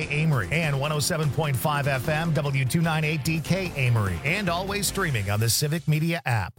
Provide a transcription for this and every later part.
WLAK Amory and 107.5 FM W298DK Amory, and always streaming on the Civic Media app.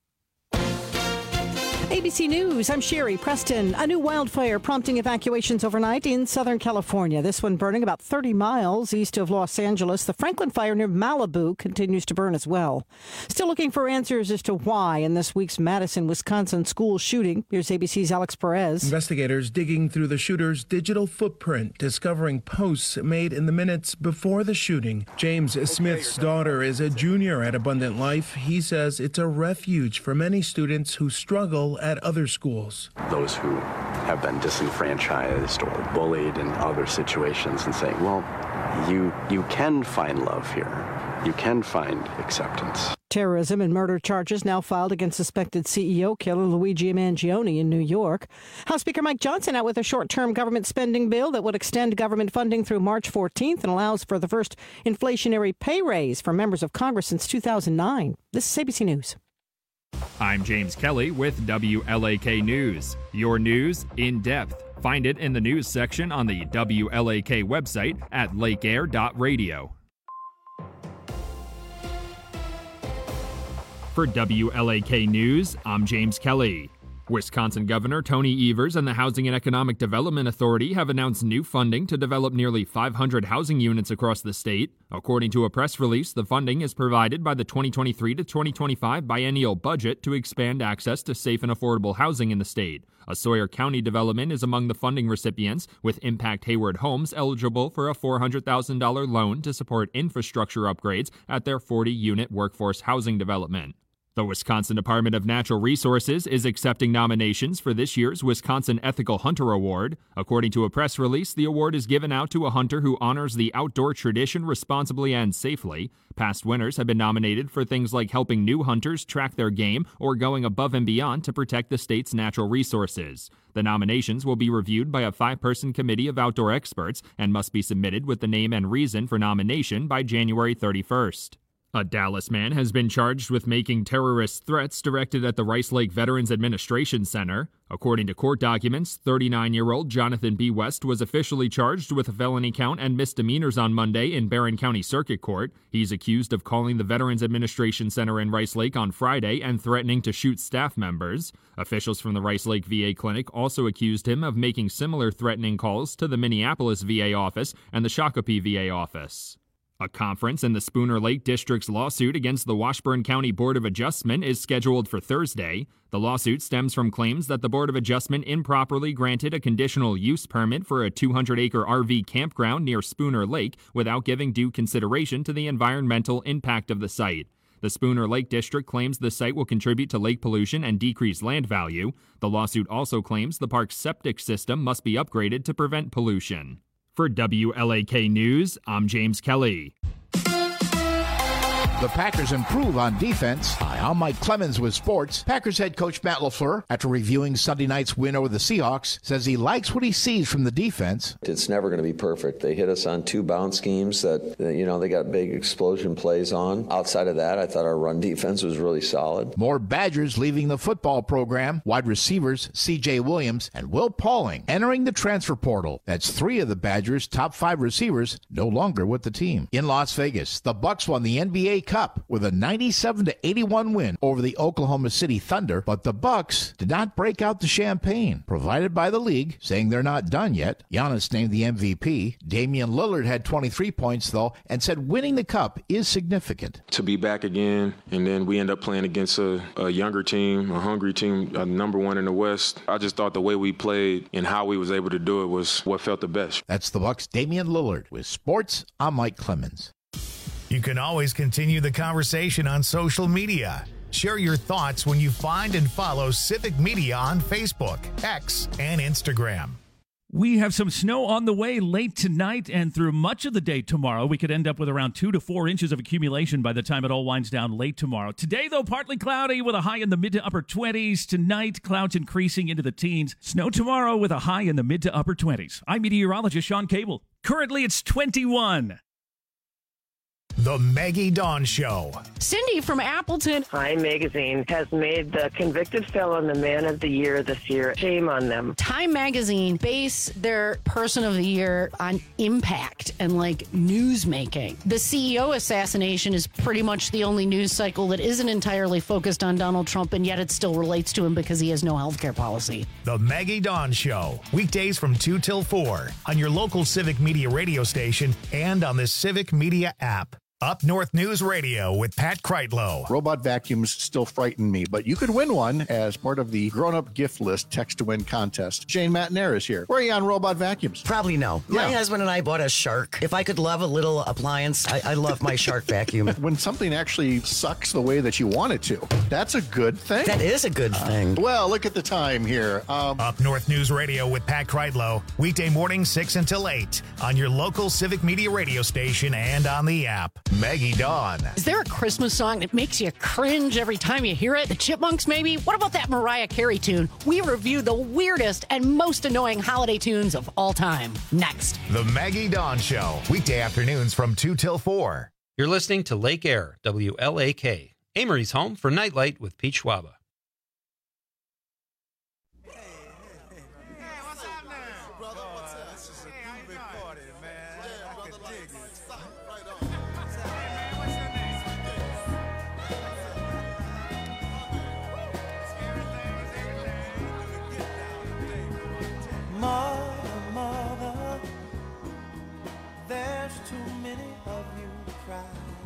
ABC News, I'm Sherry Preston. A new wildfire prompting evacuations overnight in Southern California. This one burning about 30 miles east of Los Angeles. The Franklin fire near Malibu continues to burn as well. Still looking for answers as to why in this week's Madison, Wisconsin school shooting. Here's ABC's Alex Perez. Investigators digging through the shooter's digital footprint, discovering posts made in the minutes before the shooting. James Smith's daughter is a junior at Abundant Life. He says it's a refuge for many students who struggle at other schools. Those who have been disenfranchised or bullied in other situations and saying, well, you can find love here. You can find acceptance. Terrorism and murder charges now filed against suspected CEO killer Luigi Mangione in New York. House Speaker Mike Johnson out with a short-term government spending bill that would extend government funding through March 14th and allows for the first inflationary pay raise for members of Congress since 2009. This is ABC News. I'm James Kelly with WLAK News. Your news in depth. Find it in the news section on the WLAK website at lakeair.radio. For WLAK News, I'm James Kelly. Wisconsin Governor Tony Evers and the Housing and Economic Development Authority have announced new funding to develop nearly 500 housing units across the state. According to a press release, the funding is provided by the 2023 to 2025 biennial budget to expand access to safe and affordable housing in the state. A Sawyer County development is among the funding recipients, with Impact Hayward Homes eligible for a $400,000 loan to support infrastructure upgrades at their 40-unit workforce housing development. The Wisconsin Department of Natural Resources is accepting nominations for this year's Wisconsin Ethical Hunter Award. According to a press release, the award is given out to a hunter who honors the outdoor tradition responsibly and safely. Past winners have been nominated for things like helping new hunters track their game or going above and beyond to protect the state's natural resources. The nominations will be reviewed by a 5-person committee of outdoor experts and must be submitted with the name and reason for nomination by January 31st. A Dallas man has been charged with making terrorist threats directed at the Rice Lake Veterans Administration Center. According to court documents, 39-year-old Jonathan B. West was officially charged with a felony count and misdemeanors on Monday in Barron County Circuit Court. He's accused of calling the Veterans Administration Center in Rice Lake on Friday and threatening to shoot staff members. Officials from the Rice Lake VA Clinic also accused him of making similar threatening calls to the Minneapolis VA office and the Shakopee VA office. A conference in the Spooner Lake District's lawsuit against the Washburn County Board of Adjustment is scheduled for Thursday. The lawsuit stems from claims that the Board of Adjustment improperly granted a conditional use permit for a 200-acre RV campground near Spooner Lake without giving due consideration to the environmental impact of the site. The Spooner Lake District claims the site will contribute to lake pollution and decrease land value. The lawsuit also claims the park's septic system must be upgraded to prevent pollution. For WLAK News, I'm James Kelly. The Packers improve on defense. Hi, I'm Mike Clemens with sports. Packers head coach Matt LaFleur, after reviewing Sunday night's win over the Seahawks, says he likes what he sees from the defense. It's never going to be perfect. They hit us on 2 bounce schemes that, they got big explosion plays on. Outside of that, I thought our run defense was really solid. More Badgers leaving the football program. Wide receivers C.J. Williams and Will Pauling entering the transfer portal. That's 3 of the Badgers' top 5 receivers no longer with the team. In Las Vegas, the Bucks won the NBA Cup with a 97-81 win over the Oklahoma City Thunder, but the Bucks did not break out the champagne provided by the league, saying they're not done yet. Giannis named the MVP. Damian Lillard had 23 points, though, and said winning the cup is significant. To be back again, and then we end up playing against a younger team, a hungry team, number 1 in the West. I just thought the way we played and how we was able to do it was what felt the best. That's the Bucks' Damian Lillard. With sports, I'm Mike Clemens. You can always continue the conversation on social media. Share your thoughts when you find and follow Civic Media on Facebook, X, and Instagram. We have some snow on the way late tonight and through much of the day tomorrow. We could end up with around 2 to 4 inches of accumulation by the time it all winds down late tomorrow. Today, though, partly cloudy with a high in the mid to upper 20s. Tonight, clouds increasing into the teens. Snow tomorrow with a high in the mid to upper 20s. I'm meteorologist Sean Cable. Currently, it's 21. The Maggie Dawn Show. Cindy from Appleton. Time Magazine has made the convicted felon the man of the year this year. Shame on them. Time Magazine base their person of the year on impact and like news making. The CEO assassination is pretty much the only news cycle that isn't entirely focused on Donald Trump, and yet it still relates to him because he has no health care policy. The Maggie Dawn Show. Weekdays from 2 till 4 on your local Civic Media radio station and on the Civic Media app. Up North News Radio with Pat Kreitlow. Robot vacuums still frighten me, but you could win one as part of the grown-up gift list text-to-win contest. Shane Matnair is here. Where are you on robot vacuums? Probably no. Yeah. My husband and I bought a Shark. If I could love a little appliance, I love my Shark vacuum. When something actually sucks the way that you want it to, that's a good thing. That is a good thing. Well, look at the time here. Up North News Radio with Pat Kreitlow. Weekday morning 6 until 8 on your local Civic Media radio station and on the app. Maggie Dawn. Is there a Christmas song that makes you cringe every time you hear it? The Chipmunks, maybe? What about that Mariah Carey tune? We review the weirdest and most annoying holiday tunes of all time. Next. The Maggie Dawn Show. Weekday afternoons from 2 till 4. You're listening to Lake Air, WLAK. Amory's home for Nightlight with Pete Schwaba. Mother, there's too many of you crying.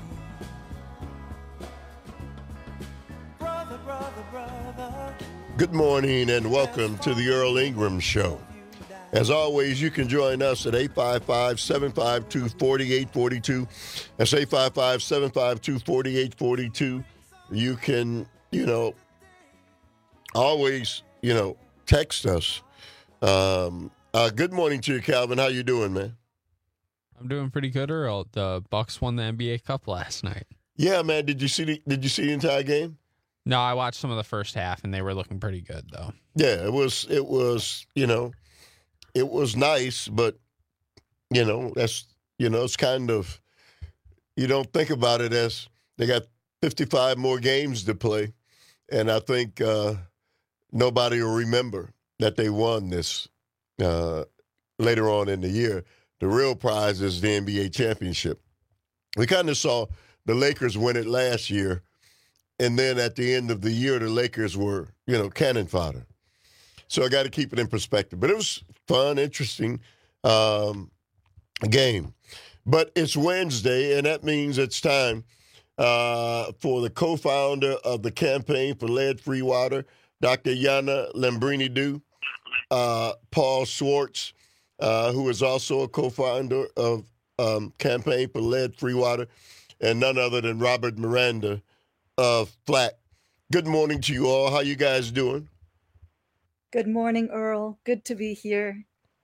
Brother. Good morning and welcome to the Earl Ingram Show. As always, you can join us at 855-752-4842. That's 855-752-4842. You can, always, text us. Good morning to you, Calvin. How you doing, man? I'm doing pretty good, Earl. The Bucks won the NBA Cup last night. Yeah, man. Did you see the entire game? No, I watched some of the first half, and they were looking pretty good, though. Yeah, it was nice, but that's it's kind of, you don't think about it as they got 55 more games to play, and I think nobody will remember that they won this later on in the year. The real prize is the NBA championship. We kind of saw the Lakers win it last year, and then at the end of the year, the Lakers were, cannon fodder. So I got to keep it in perspective. But it was fun, interesting game. But it's Wednesday, and that means it's time for the co-founder of the Campaign for Lead-Free Water, Dr. Yana Lambrini-Du, Paul Schwartz, who is also a co-founder of Campaign for Lead-Free Water, and none other than Robert Miranda of FLAC. Good morning to you all. How you guys doing? Good morning, Earl. Good to be here.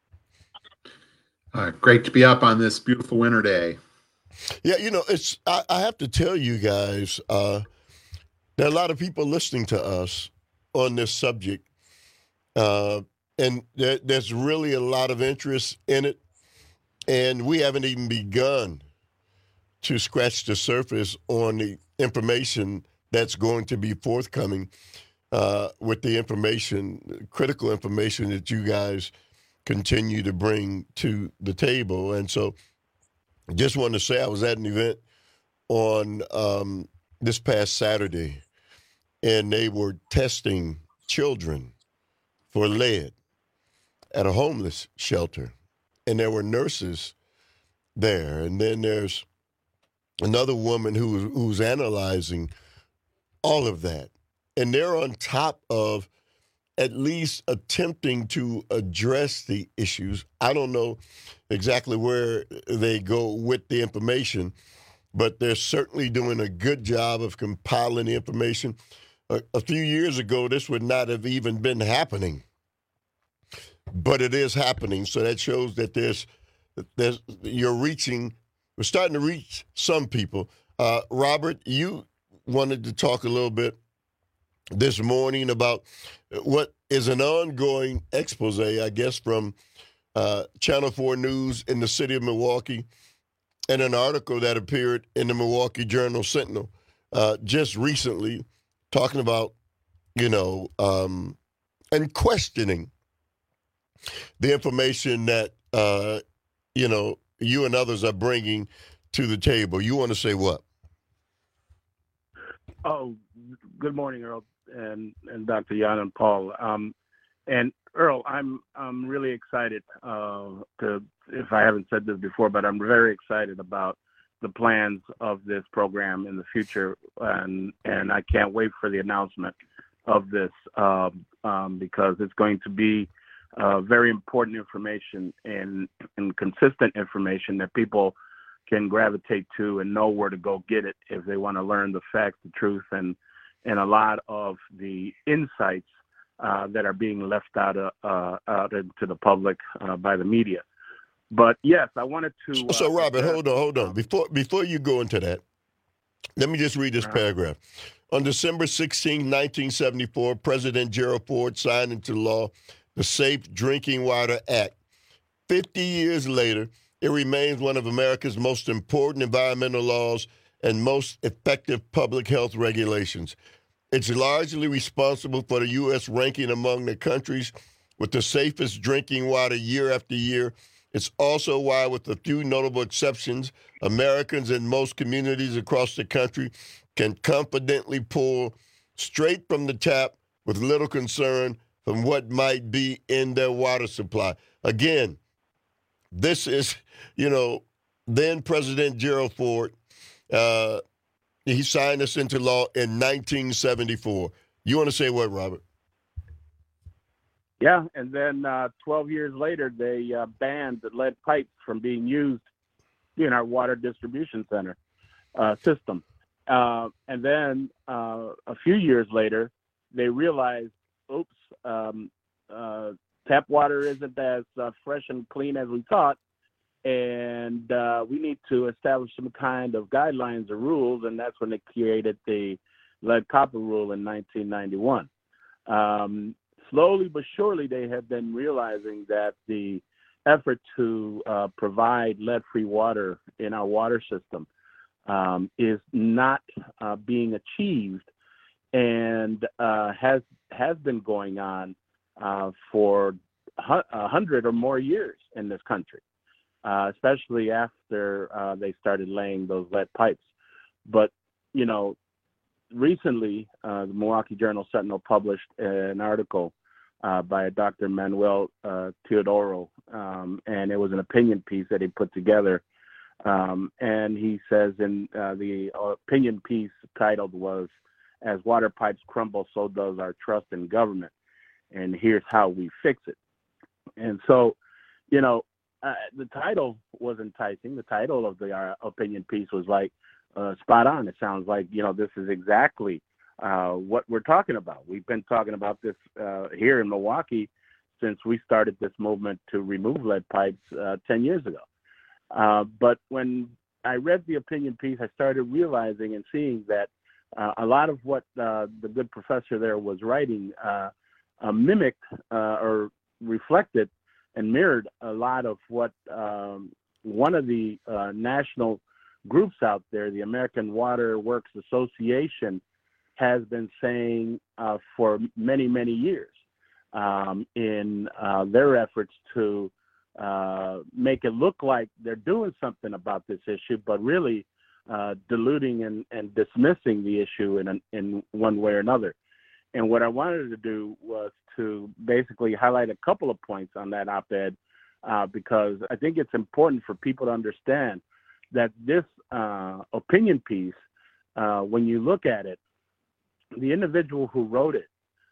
Great to be up on this beautiful winter day. Yeah, it's. I have to tell you guys, there are a lot of people listening to us on this subject, and there's really a lot of interest in it, and we haven't even begun to scratch the surface on the information that's going to be forthcoming with the information, critical information that you guys continue to bring to the table. And so just wanted to say I was at an event on this past Saturday, and they were testing children for lead at a homeless shelter. And there were nurses there. And then there's another woman who's analyzing all of that. And they're on top of at least attempting to address the issues. I don't know exactly where they go with the information, but they're certainly doing a good job of compiling the information. A few years ago, this would not have even been happening, but it is happening. So that shows that we're starting to reach some people. Robert, you wanted to talk a little bit this morning about what is an ongoing expose, I guess, from Channel 4 News in the city of Milwaukee in an article that appeared in the Milwaukee Journal Sentinel just recently, talking about, and questioning the information that, you and others are bringing to the table. You want to say what? Oh, good morning, Earl and Dr. Jan and Paul. And Earl, I'm really excited if I haven't said this before, but I'm very excited about the plans of this program in the future, and I can't wait for the announcement of this because it's going to be very important information and consistent information that people can gravitate to and know where to go get it if they want to learn the facts, the truth, and a lot of the insights that are being left out into the public by the media. But yes, I wanted to. So Robert, hold on. Before you go into that, let me just read this paragraph. On December 16, 1974, President Gerald Ford signed into law the Safe Drinking Water Act. 50 years later, it remains one of America's most important environmental laws and most effective public health regulations. It's largely responsible for the U.S. ranking among the countries with the safest drinking water year after year. It's also why, with a few notable exceptions, Americans in most communities across the country can confidently pour straight from the tap with little concern from what might be in their water supply. Again, this is, then President Gerald Ford, he signed this into law in 1974. You want to say what, Robert? Yeah, and then 12 years later, they banned the lead pipes from being used in our water distribution center system. And then a few years later, they realized, tap water isn't as fresh and clean as we thought, and we need to establish some kind of guidelines or rules, and that's when they created the lead copper rule in 1991. Slowly but surely, they have been realizing that the effort to provide lead-free water in our water system is not being achieved, and has been going on for 100 or more years in this country, especially after they started laying those lead pipes. But, recently, the Milwaukee Journal Sentinel published an article by Dr. Manuel Teodoro, and it was an opinion piece that he put together. And he says in the opinion piece titled was, "As water pipes crumble, so does our trust in government, and here's how we fix it." And so, the title was enticing. The title of the opinion piece was like spot on. It sounds like, this is exactly what we're talking about. We've been talking about this here in Milwaukee since we started this movement to remove lead pipes 10 years ago. But when I read the opinion piece, I started realizing and seeing that a lot of what the good professor there was writing mimicked or reflected and mirrored a lot of what one of the national groups out there, the American Water Works Association, has been saying for many, many years in their efforts to make it look like they're doing something about this issue, but really diluting and dismissing the issue in one way or another. And what I wanted to do was to basically highlight a couple of points on that op-ed because I think it's important for people to understand that this opinion piece, when you look at it, the individual who wrote it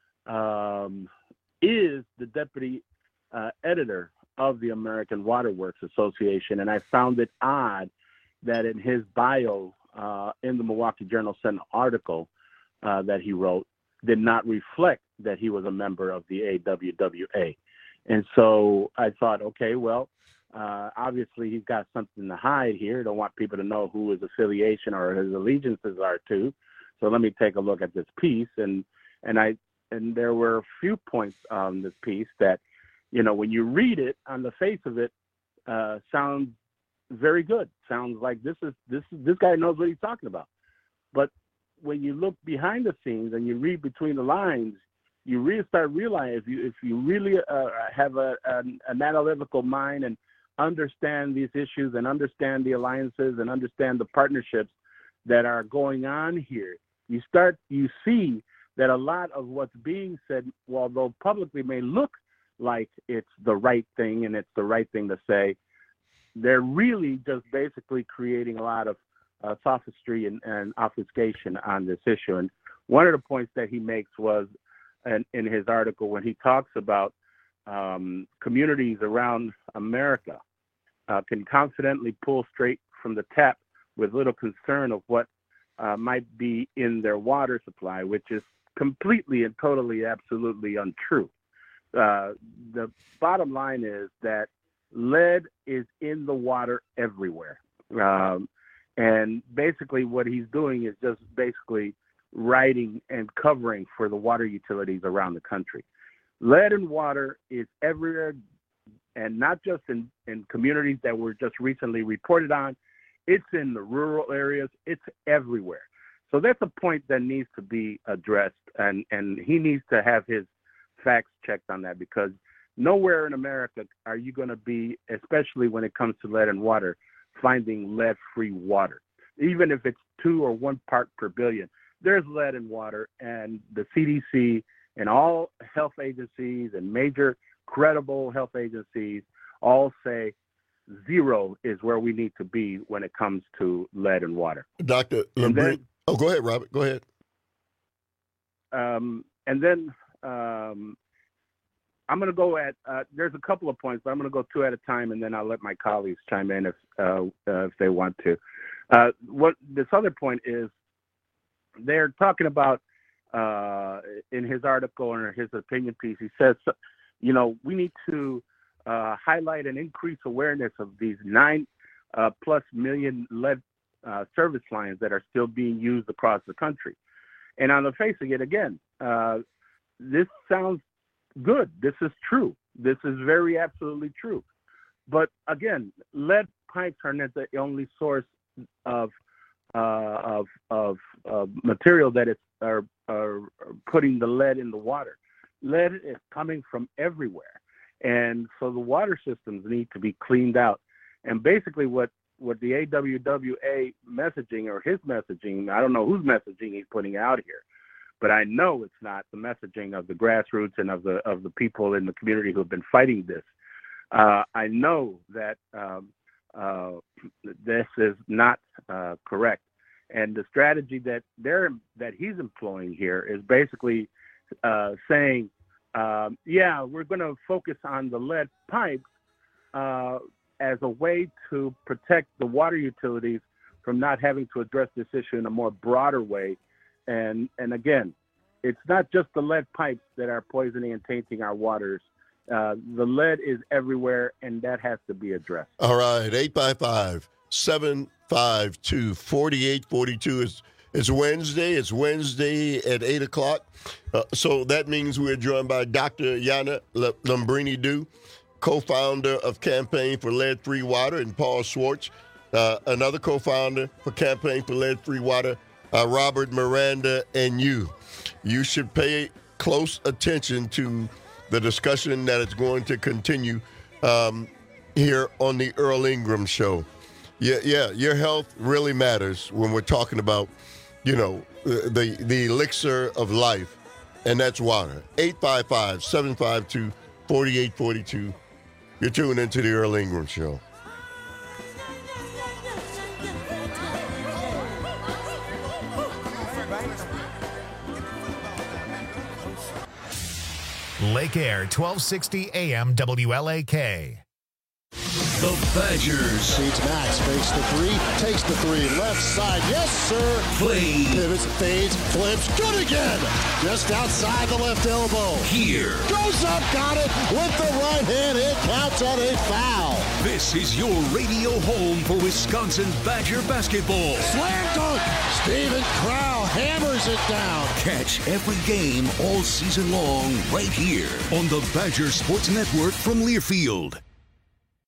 is the deputy editor of the American Water Works Association. And I found it odd that in his bio in the Milwaukee Journal Sentinel article that he wrote did not reflect that he was a member of the AWWA. And so I thought, okay, well, obviously he's got something to hide here. Don't want people to know who his affiliation or his allegiances are to. So let me take a look at this piece. And there were a few points on this piece that, when you read it on the face of it, sounds very good. Sounds like this guy knows what he's talking about. But when you look behind the scenes and you read between the lines, you really start realizing if you really have an analytical mind and understand these issues and understand the alliances and understand the partnerships that are going on here, you see that a lot of what's being said, although publicly may look like it's the right thing and it's the right thing to say, they're really just basically creating a lot of sophistry and obfuscation on this issue. And one of the points that he makes was in his article when he talks about communities around America can confidently pull straight from the tap with little concern of what might be in their water supply, which is completely and totally, absolutely untrue. The bottom line is that lead is in the water everywhere. And basically what he's doing is just basically writing and covering for the water utilities around the country. Lead in water is everywhere, and not just in communities that were just recently reported on. It's in the rural areas. It's everywhere. So that's a point that needs to be addressed, and he needs to have his facts checked on that, because nowhere in America are you going to be, especially when it comes to lead in water, finding lead-free water. Even if it's 2 or 1 part per billion, there's lead in water, and the CDC and all health agencies and major credible health agencies all say 0 is where we need to be when it comes to lead in water. Dr. Lambrini. Oh, go ahead, Robert. Go ahead. And then I'm going to go at, there's a couple of points, but I'm going to go 2 at a time, and then I'll let my colleagues chime in if they want to. What this other point is, they're talking about in his article or his opinion piece, he says, we need to highlight and increase awareness of these 9+ million lead service lines that are still being used across the country. And on the face of it, again, this sounds good. This is true. This is very absolutely true. But again, lead pipes are not the only source of material that are putting the lead in the water. Lead is coming from everywhere, and so the water systems need to be cleaned out. And basically, what the AWWA messaging or his messaging, I don't know whose messaging he's putting out here, but I know it's not the messaging of the grassroots and of the people in the community who have been fighting this. I know that this is not correct, and the strategy that he's employing here is basically saying, we're going to focus on the lead pipes as a way to protect the water utilities from not having to address this issue in a more broader way. And again, it's not just the lead pipes that are poisoning and tainting our waters. The lead is everywhere, and that has to be addressed. All right, 855-752-4842 is Wednesday. It's Wednesday at 8 o'clock. So that means we're joined by Dr. Yana Lambrini-Du, co-founder of Campaign for Lead-Free Water, and Paul Schwartz, another co-founder for Campaign for Lead-Free Water, Robert Miranda, and you. You should pay close attention to the discussion that is going to continue here on the Earl Ingram Show. Yeah, your health really matters when we're talking about, the elixir of life, and that's water. 855-752-4842. You're tuning into the Earl Ingram Show. Lake Air, 1260 AM WLAK. The Badgers. Seats Max, fakes the 3, takes the 3, left side, yes sir. Play. Pivots, fades, flips, good again. Just outside the left elbow. Here. Goes up, got it with the right hand. It counts on a foul. This is your radio home for Wisconsin Badger basketball. Slam dunk. Steven Crow hammers it down. Catch every game all season long right here on the Badger Sports Network from Learfield.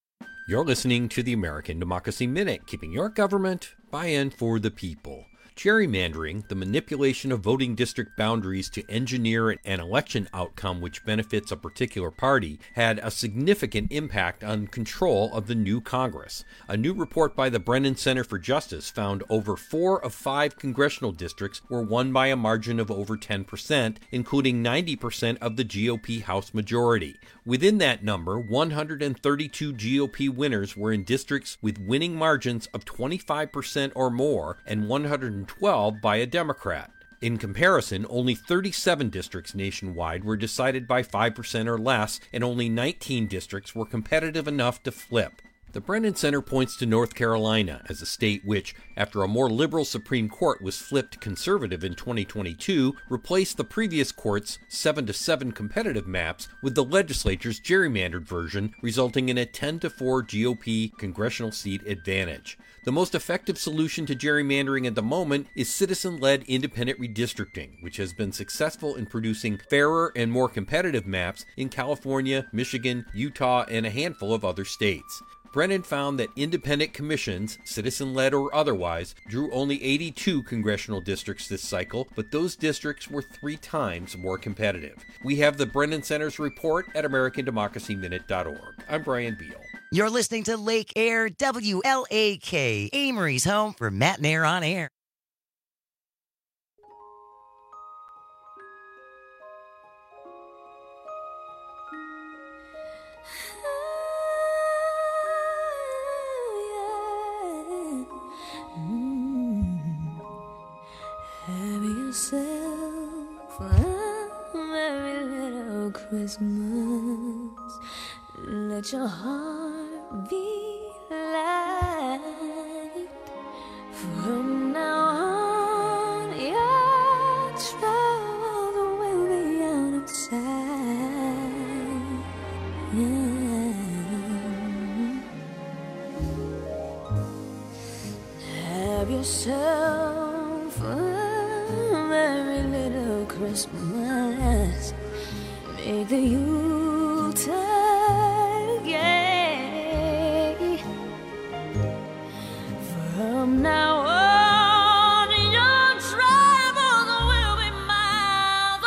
You're listening to the American Democracy Minute, keeping your government by and for the people. Gerrymandering, the manipulation of voting district boundaries to engineer an election outcome which benefits a particular party, had a significant impact on control of the new Congress. A new report by the Brennan Center for Justice found over 4 of 5 congressional districts were won by a margin of over 10%, including 90% of the GOP House majority. Within that number, 132 GOP winners were in districts with winning margins of 25% or more, and 112 by a Democrat. In comparison, only 37 districts nationwide were decided by 5% or less, and only 19 districts were competitive enough to flip. The Brennan Center points to North Carolina as a state which, after a more liberal Supreme Court was flipped conservative in 2022, replaced the previous court's 7-7 competitive maps with the legislature's gerrymandered version, resulting in a 10-4 GOP congressional seat advantage. The most effective solution to gerrymandering at the moment is citizen-led independent redistricting, which has been successful in producing fairer and more competitive maps in California, Michigan, Utah, and a handful of other states. Brennan found that independent commissions, citizen-led or otherwise, drew only 82 congressional districts this cycle, but those districts were 3 times more competitive. We have the Brennan Center's report at AmericanDemocracyMinute.org. I'm Brian Beal. You're listening to Lake Air WLAK, Amory's home for Matt and Air on Air. Have yourself a merry little Christmas. Let your heart be light. From now on, your troubles will be out of sight. Have yourself a merry little Christmas. Make the Yuletide gay. From now on, your troubles will be miles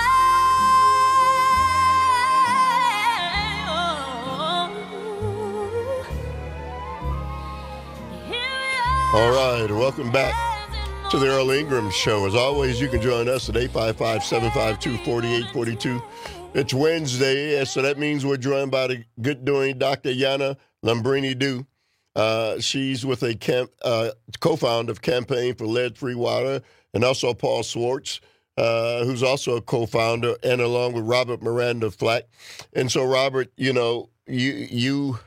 away. All right, welcome back to the Earl Ingram Show. As always, you can join us at 855-752-4842. It's Wednesday, so that means we're joined by the good-doing Dr. Yana Lambrini-Du. She's with a co-founder of Campaign for Lead-Free Water, and also Paul Swartz, who's also a co-founder, and along with Robert Miranda Flack. And so, Robert, you know, you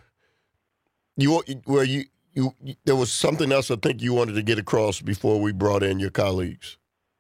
there was something else I think you wanted to get across before we brought in your colleagues.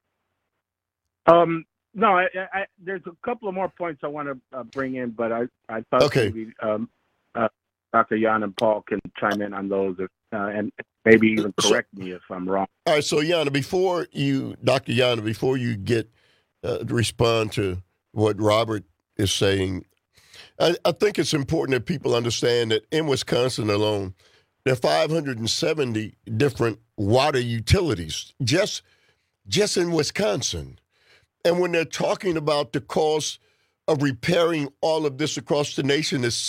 No, there's a couple of more points I want to bring in, but I thought maybe Dr. Jan and Paul can chime in on those and maybe even correct me if I'm wrong. All right, so Yana, before you get respond to what Robert is saying, I think it's important that people understand that in Wisconsin alone, there are 570 different water utilities just in Wisconsin. And when they're talking about the cost of repairing all of this across the nation is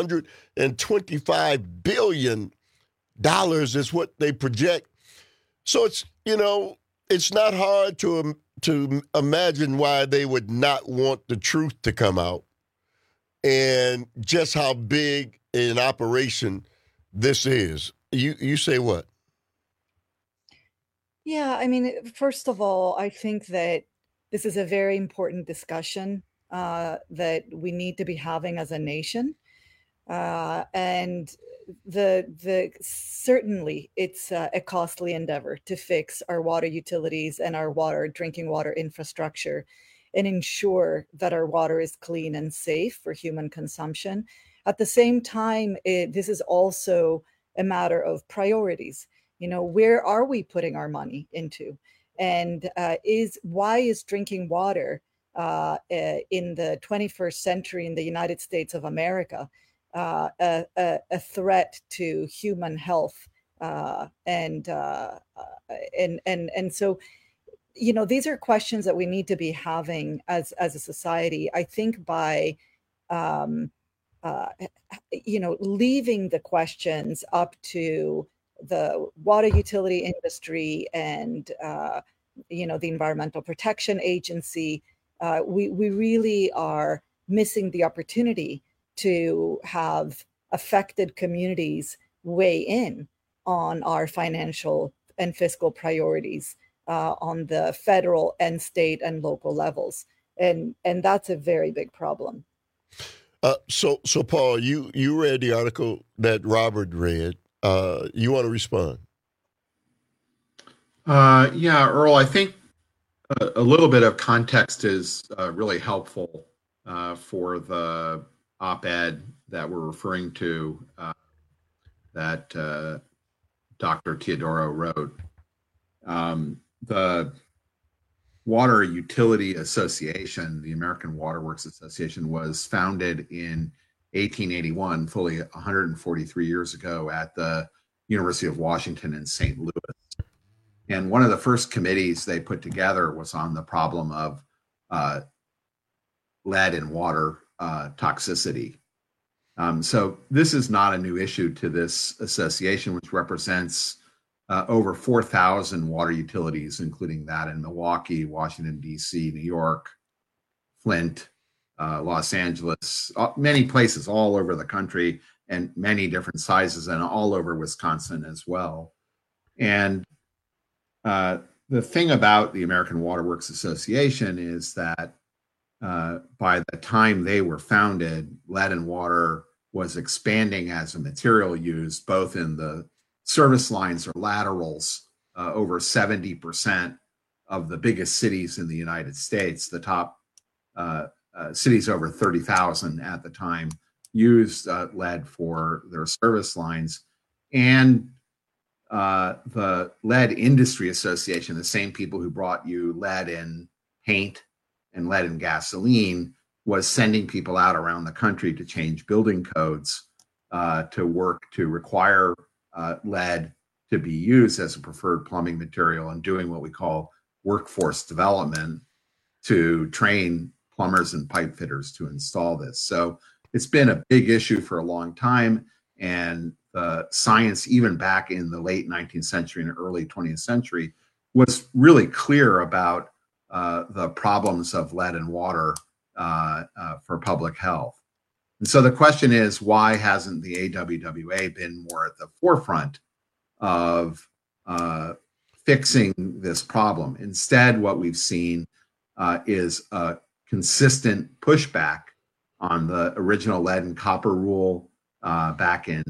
$625 billion is what they project. So it's, you know, it's not hard to imagine why they would not want the truth to come out and just how big an operation this is. You say what? Yeah, I mean, first of all, I think that this is a very important discussion that we need to be having as a nation. And certainly it's a costly endeavor to fix our water utilities and our drinking water infrastructure and ensure that our water is clean and safe for human consumption. At the same time, this is also a matter of priorities. You know, where are we putting our money into? And why is drinking water in the 21st century in the United States of America a threat to human health, and so, these are questions that we need to be having as a society. I think by leaving the questions up to the water utility industry and the Environmental Protection Agency, we really are missing the opportunity to have affected communities weigh in on our financial and fiscal priorities on the federal and state and local levels, and that's a very big problem. So Paul, you read the article that Robert read. You want to respond? Yeah, Earl, I think a little bit of context is really helpful for the op-ed that we're referring to that Dr. Teodoro wrote. The Water Utility Association, the American Water Works Association, was founded in 1881, fully 143 years ago, at the University of Washington in St. Louis. And one of the first committees they put together was on the problem of lead in water toxicity. So this is not a new issue to this association, which represents over 4,000 water utilities, including that in Milwaukee, Washington, D.C., New York, Flint, Los Angeles, many places all over the country, and many different sizes, and all over Wisconsin as well. And the thing about the American Water Works Association is that by the time they were founded, lead in water was expanding as a material used both in the service lines or laterals. Over 70% of the biggest cities in the United States, the top cities over 30,000 at the time, used lead for their service lines. And the Lead Industry Association, the same people who brought you lead in paint and lead in gasoline, was sending people out around the country to change building codes to work to require lead to be used as a preferred plumbing material, and doing what we call workforce development to train plumbers and pipe fitters to install this. So it's been a big issue for a long time, and the science, even back in the late 19th century and early 20th century, was really clear about the problems of lead in water for public health. And so the question is, why hasn't the AWWA been more at the forefront of fixing this problem? Instead, what we've seen is a consistent pushback on the original lead and copper rule back in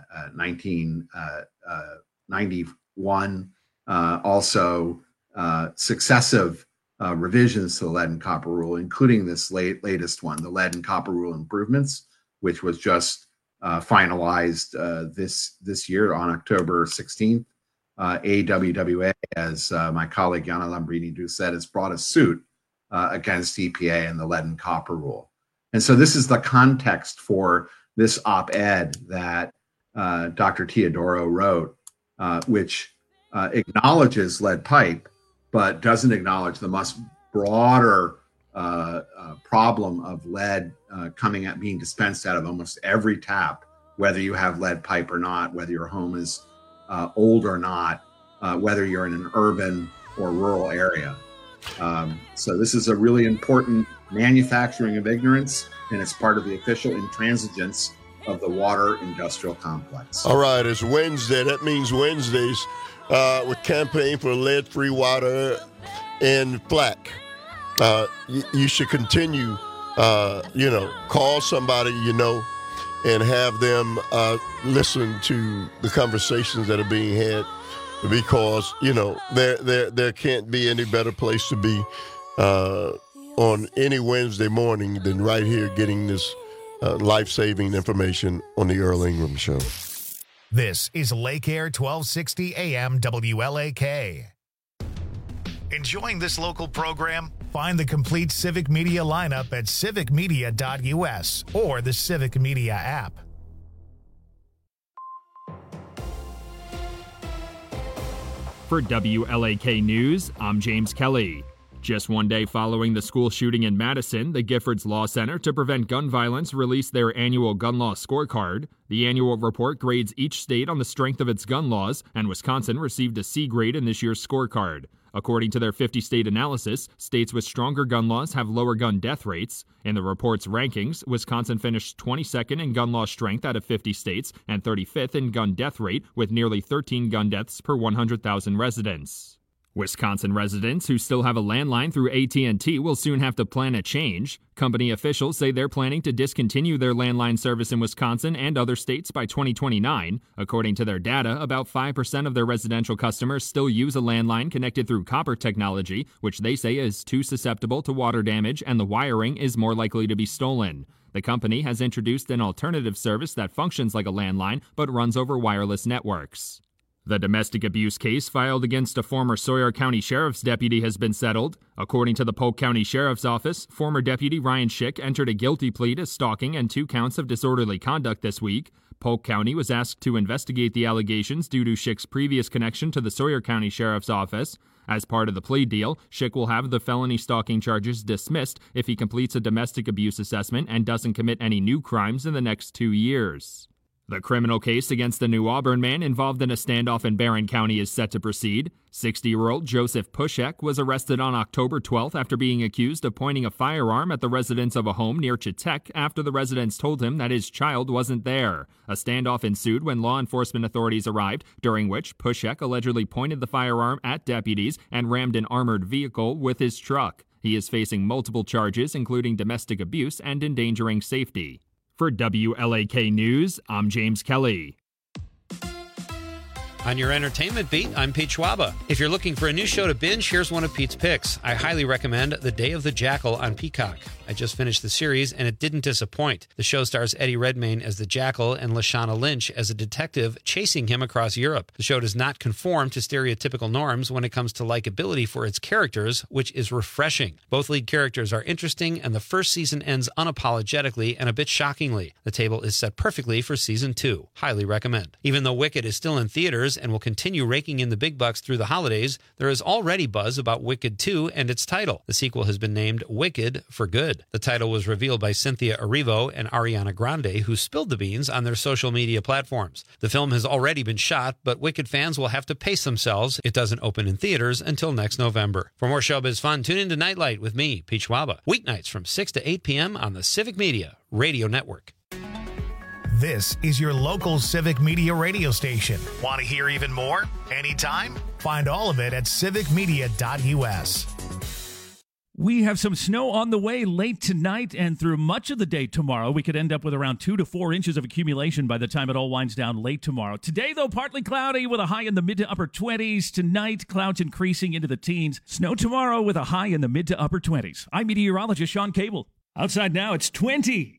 1991. Also, successive revisions to the lead and copper rule, including this latest one, the lead and copper rule improvements, which was just finalized this year on October 16th. AWWA, as my colleague Yana Lambrini said, has brought a suit against EPA and the lead and copper rule. And so this is the context for this op-ed that Dr. Teodoro wrote, which acknowledges lead pipe, but doesn't acknowledge the much broader problem of lead being dispensed out of almost every tap, whether you have lead pipe or not, whether your home is old or not, whether you're in an urban or rural area. So this is a really important manufacturing of ignorance, and it's part of the official intransigence of the water industrial complex. All right, it's Wednesday. That means Wednesdays with Campaign for Lead-Free Water in Flack. You should continue, call somebody and have them listen to the conversations that are being had, because there can't be any better place to be on any Wednesday morning than right here getting this life-saving information on the Earl Ingram Show. This is Lake Air 1260 AM WLAK. Enjoying this local program? Find the complete Civic Media lineup at civicmedia.us or the Civic Media app. For WLAK News, I'm James Kelly. Just one day following the school shooting in Madison, the Giffords Law Center to Prevent Gun Violence released their annual gun law scorecard. The annual report grades each state on the strength of its gun laws, and Wisconsin received a C grade in this year's scorecard. According to their 50-state analysis, states with stronger gun laws have lower gun death rates. In the report's rankings, Wisconsin finished 22nd in gun law strength out of 50 states and 35th in gun death rate, with nearly 13 gun deaths per 100,000 residents. Wisconsin residents who still have a landline through AT&T will soon have to plan a change. Company officials say they're planning to discontinue their landline service in Wisconsin and other states by 2029. According to their data, about 5% of their residential customers still use a landline connected through copper technology, which they say is too susceptible to water damage and the wiring is more likely to be stolen. The company has introduced an alternative service that functions like a landline but runs over wireless networks. The domestic abuse case filed against a former Sawyer County Sheriff's deputy has been settled. According to the Polk County Sheriff's Office, former Deputy Ryan Schick entered a guilty plea to stalking and 2 counts of disorderly conduct this week. Polk County was asked to investigate the allegations due to Schick's previous connection to the Sawyer County Sheriff's Office. As part of the plea deal, Schick will have the felony stalking charges dismissed if he completes a domestic abuse assessment and doesn't commit any new crimes in the next 2 years. The criminal case against the New Auburn man involved in a standoff in Barron County is set to proceed. 60-year-old Joseph Pushek was arrested on October 12th after being accused of pointing a firearm at the residents of a home near Chetek after the residents told him that his child wasn't there. A standoff ensued when law enforcement authorities arrived, during which Pushek allegedly pointed the firearm at deputies and rammed an armored vehicle with his truck. He is facing multiple charges, including domestic abuse and endangering safety. For WLAK News, I'm James Kelly. On your entertainment beat, I'm Pete Schwaba. If you're looking for a new show to binge, here's one of Pete's picks. I highly recommend The Day of the Jackal on Peacock. I just finished the series, and it didn't disappoint. The show stars Eddie Redmayne as the Jackal and Lashana Lynch as a detective chasing him across Europe. The show does not conform to stereotypical norms when it comes to likability for its characters, which is refreshing. Both lead characters are interesting, and the first season ends unapologetically and a bit shockingly. The table is set perfectly for season 2. Highly recommend. Even though Wicked is still in theaters and will continue raking in the big bucks through the holidays, there is already buzz about Wicked 2 and its title. The sequel has been named Wicked for Good. The title was revealed by Cynthia Erivo and Ariana Grande, who spilled the beans on their social media platforms. The film has already been shot, but Wicked fans will have to pace themselves. It doesn't open in theaters until next November. For more showbiz fun, tune in to Nightlight with me, Pete Schwaba, weeknights from 6 to 8 p.m. on the Civic Media Radio Network. This is your local Civic Media radio station. Want to hear even more? Anytime? Find all of it at civicmedia.us. We have some snow on the way late tonight and through much of the day tomorrow. We could end up with around 2 to 4 inches of accumulation by the time it all winds down late tomorrow. Today, though, partly cloudy with a high in the mid to upper 20s. Tonight, clouds increasing into the teens. Snow tomorrow with a high in the mid to upper 20s. I'm meteorologist Sean Cable. Outside now, it's 20.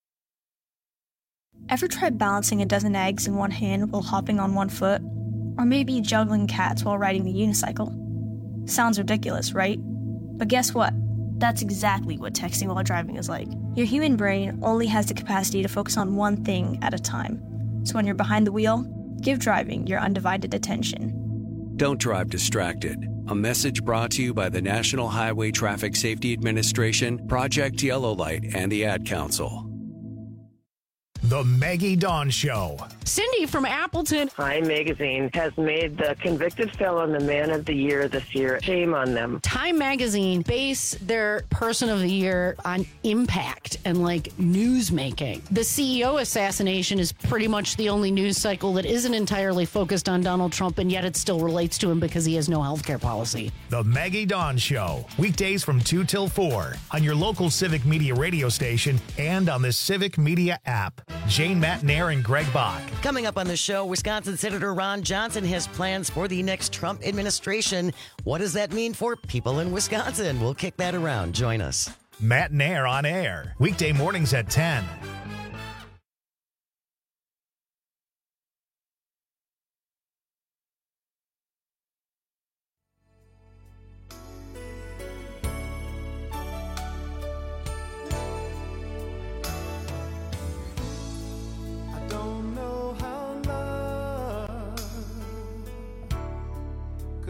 Ever tried balancing a dozen eggs in one hand while hopping on one foot? Or maybe juggling cats while riding the unicycle? Sounds ridiculous, right? But guess what? That's exactly what texting while driving is like. Your human brain only has the capacity to focus on one thing at a time. So when you're behind the wheel, give driving your undivided attention. Don't drive distracted. A message brought to you by the National Highway Traffic Safety Administration, Project Yellow Light, and the Ad Council. The Maggie Dawn Show. Cindy from Appleton. Time Magazine has made the convicted felon the man of the year this year. Shame on them. Time Magazine base their person of the year on impact and like news making. The CEO assassination is pretty much the only news cycle that isn't entirely focused on Donald Trump, and yet it still relates to him because he has no healthcare policy. The Maggie Dawn Show. Weekdays from 2 till 4 on your local Civic Media radio station and on the Civic Media app. Jane Matnair and Greg Bach. Coming up on the show, Wisconsin Senator Ron Johnson has plans for the next Trump administration. What does that mean for people in Wisconsin? We'll kick that around. Join us. Matnair on air. Weekday mornings at 10.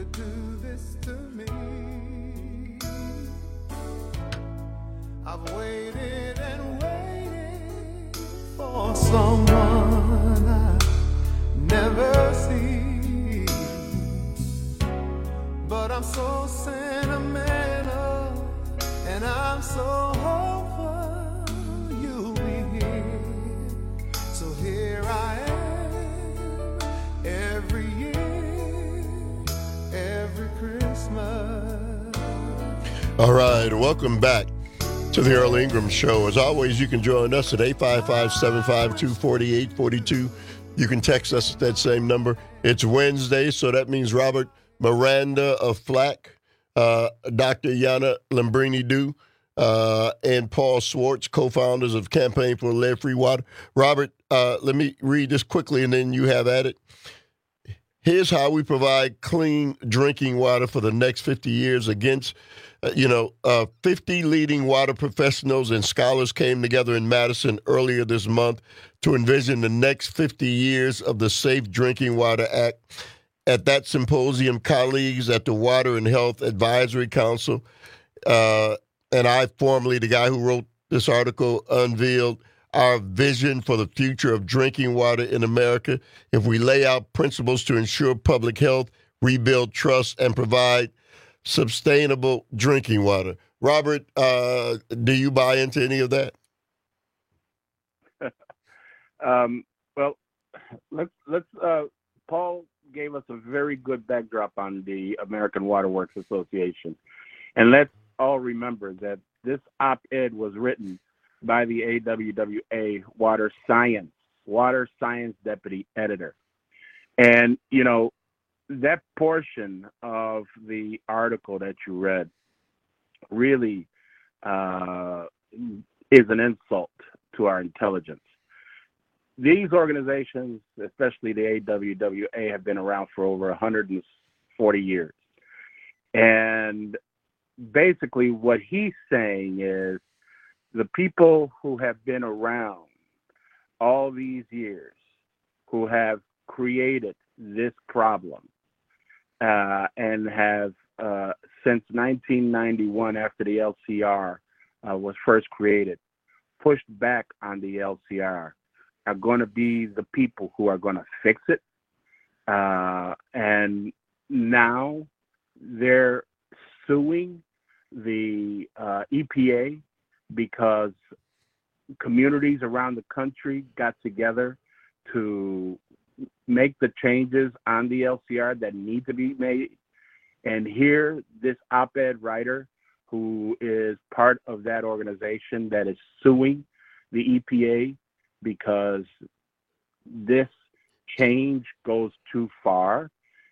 to do this to me. I've waited and waited for someone I never see, but I'm so sentimental and I'm so hopeful you'll be here. So here I am every year, every Christmas. All right, welcome back to the Earl Ingram Show. As always, you can join us at 855-752-4842. You can text us at that same number. It's Wednesday, so that means Robert Miranda of Flack, Dr. Yana Lambrini-Du, and Paul Swartz, co-founders of Campaign for Lead-Free Water. Robert, let me read this quickly, and then you have at it. Here's how we provide clean drinking water for the next 50 years against 50 leading water professionals and scholars came together in Madison earlier this month to envision the next 50 years of the Safe Drinking Water Act. At that symposium, colleagues at the Water and Health Advisory Council, and I, formerly the guy who wrote this article, unveiled our vision for the future of drinking water in America. If we lay out principles to ensure public health, rebuild trust, and provide sustainable drinking water. Robert, do you buy into any of that? Well, let's. Paul gave us a very good backdrop on the American Water Works Association, and let's all remember that this op-ed was written by the AWWA Water Science Deputy Editor, and that portion of the article that you read really is an insult to our intelligence. These organizations, especially the AWWA, have been around for over 140 years. And basically what he's saying is the people who have been around all these years, who have created this problem, and have, since 1991, after the LCR was first created, pushed back on the LCR, are going to be the people who are going to fix it. And now they're suing the EPA because communities around the country got together to make the changes on the LCR that need to be made. And here, this op-ed writer, who is part of that organization that is suing the EPA because this change goes too far,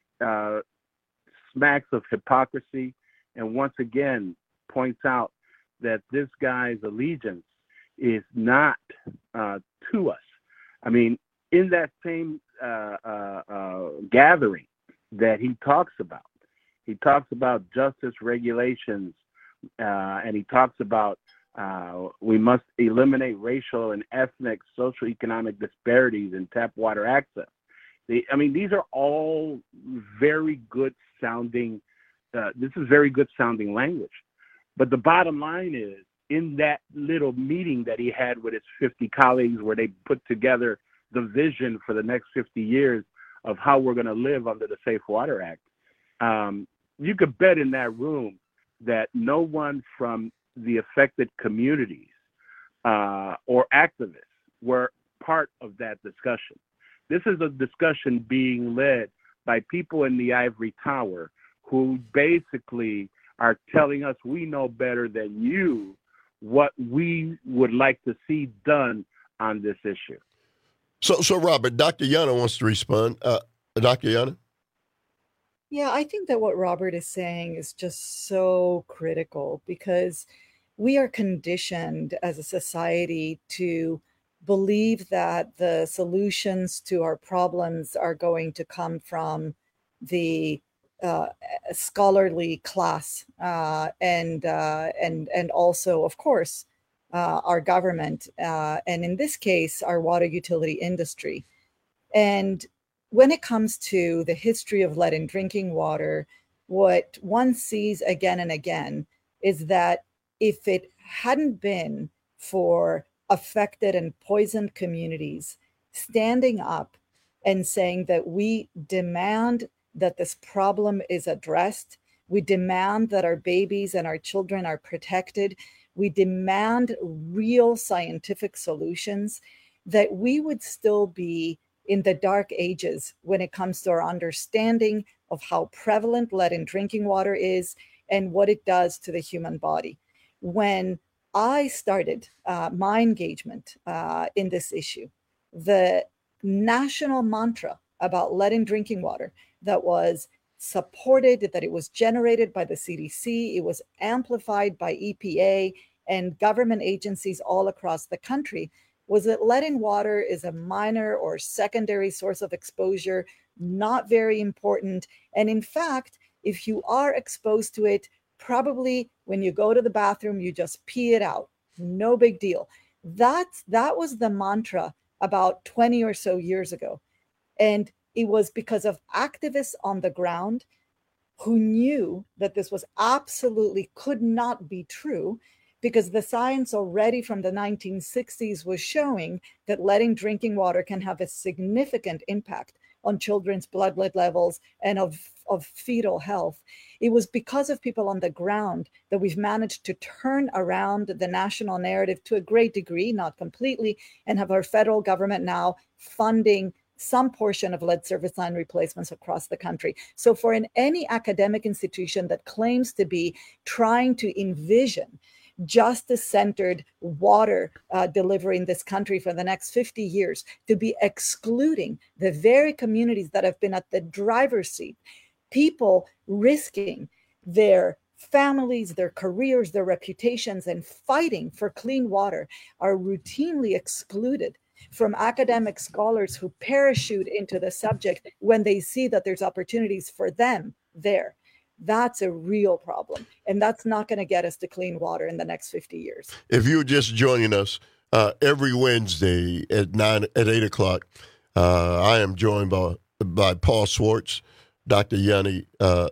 smacks of hypocrisy, and once again points out that this guy's allegiance is not to us. I mean, in that same gathering that he talks about justice regulations, and he talks about we must eliminate racial and ethnic, socioeconomic disparities in tap water access. These are all very good sounding. This is very good sounding language. But the bottom line is, in that little meeting that he had with his 50 colleagues, where they put together the vision for the next 50 years of how we're going to live under the Safe Water Act, you could bet in that room that no one from the affected communities or activists were part of that discussion. This is a discussion being led by people in the ivory tower who basically are telling us we know better than you what we would like to see done on this issue. So Robert, Dr. Yana wants to respond. Dr. Yana? Yeah, I think that what Robert is saying is just so critical, because we are conditioned as a society to believe that the solutions to our problems are going to come from the scholarly class and also, of course, our government, and in this case, our water utility industry. And when it comes to the history of lead in drinking water, what one sees again and again is that if it hadn't been for affected and poisoned communities standing up and saying that we demand that this problem is addressed, we demand that our babies and our children are protected, we demand real scientific solutions, that we would still be in the dark ages when it comes to our understanding of how prevalent lead in drinking water is and what it does to the human body. When I started my engagement in this issue, the national mantra about lead in drinking water that was supported, that it was generated by the CDC, it was amplified by EPA and government agencies all across the country, was that lead in water is a minor or secondary source of exposure, not very important. And in fact, if you are exposed to it, probably when you go to the bathroom, you just pee it out. No big deal. That was the mantra about 20 or so years ago. And it was because of activists on the ground who knew that this was absolutely could not be true, because the science already from the 1960s was showing that lead in drinking water can have a significant impact on children's blood lead levels and of fetal health. It was because of people on the ground that we've managed to turn around the national narrative to a great degree, not completely, and have our federal government now funding some portion of lead service line replacements across the country. So for any academic institution that claims to be trying to envision justice-centered water delivery in this country for the next 50 years, to be excluding the very communities that have been at the driver's seat, people risking their families, their careers, their reputations, and fighting for clean water, are routinely excluded from academic scholars who parachute into the subject when they see that there's opportunities for them there. That's a real problem. And that's not going to get us to clean water in the next 50 years. If you're just joining us, every Wednesday at 8 o'clock, I am joined by Paul Swartz, Dr. Yana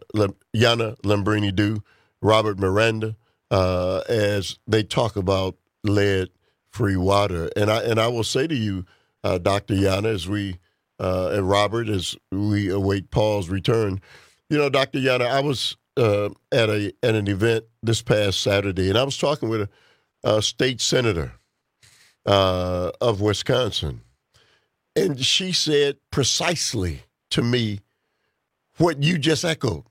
Lambrini-Du, Robert Miranda, as they talk about lead-free water. And I will say to you, Dr. Yana, as we and Robert, as we await Paul's return, you know, Dr. Yana, I was at an event this past Saturday, and I was talking with a state senator of Wisconsin, and she said precisely to me what you just echoed.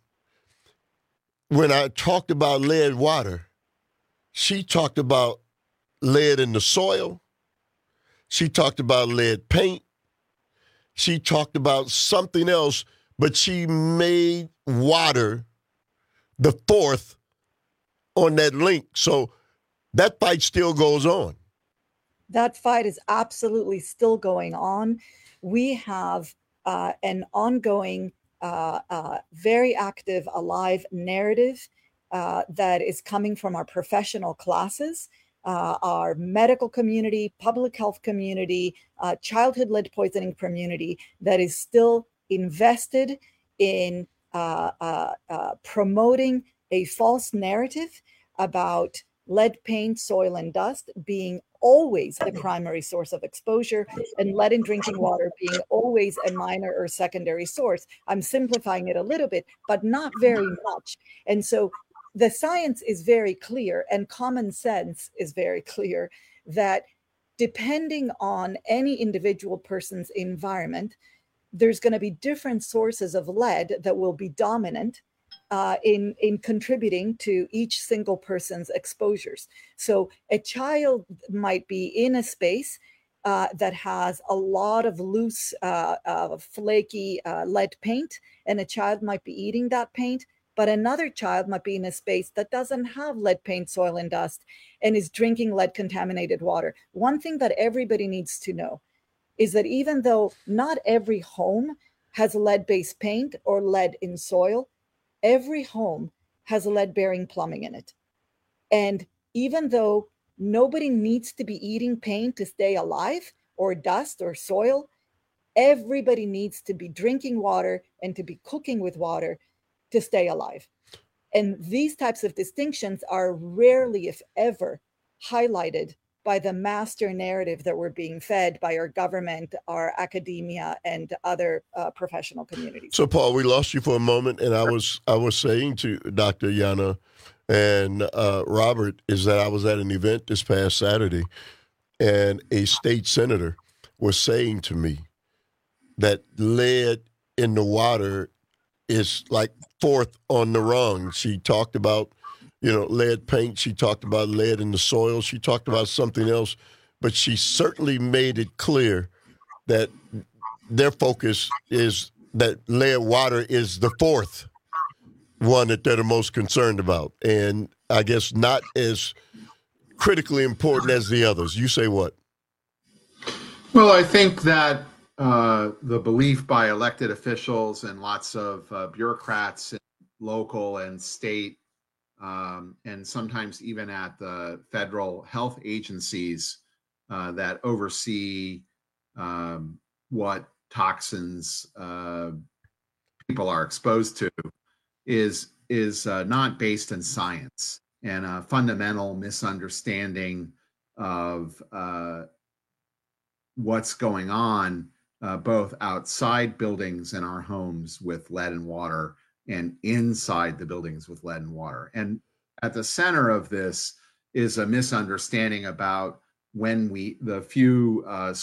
When I talked about lead water, she talked about lead in the soil. She talked about lead paint. She talked about something else, but she made water the fourth on that link. So that fight still goes on. That fight is absolutely still going on. We have an ongoing, very active, alive narrative that is coming from our professional classes, our medical community, public health community, childhood lead poisoning community that is still invested in promoting a false narrative about lead paint, soil, and dust being always the primary source of exposure, and lead in drinking water being always a minor or secondary source. I'm simplifying it a little bit, but not very much. And so the science is very clear, and common sense is very clear, that depending on any individual person's environment, there's going to be different sources of lead that will be dominant in contributing to each single person's exposures. So a child might be in a space that has a lot of loose, flaky lead paint, and a child might be eating that paint, but another child might be in a space that doesn't have lead paint, soil, and dust, and is drinking lead-contaminated water. One thing that everybody needs to know is that even though not every home has lead-based paint or lead in soil, every home has lead-bearing plumbing in it. And even though nobody needs to be eating paint to stay alive, or dust or soil, everybody needs to be drinking water and to be cooking with water to stay alive. And these types of distinctions are rarely, if ever, highlighted by the master narrative that we're being fed by our government, our academia, and other professional communities. So, Paul, we lost you for a moment, and I was saying to Dr. Yana and Robert is that I was at an event this past Saturday, and a state senator was saying to me that lead in the water is like fourth on the rung. She talked about, lead paint. She talked about lead in the soil. She talked about something else, but she certainly made it clear that their focus is that lead water is the fourth one that they're the most concerned about, and I guess not as critically important as the others. You say what? Well, I think that the belief by elected officials and lots of bureaucrats, local and state, and sometimes even at the federal health agencies that oversee what toxins people are exposed to is not based in science, and a fundamental misunderstanding of what's going on both outside buildings in our homes with lead and water and inside the buildings with lead and water. And at the center of this is a misunderstanding about when the few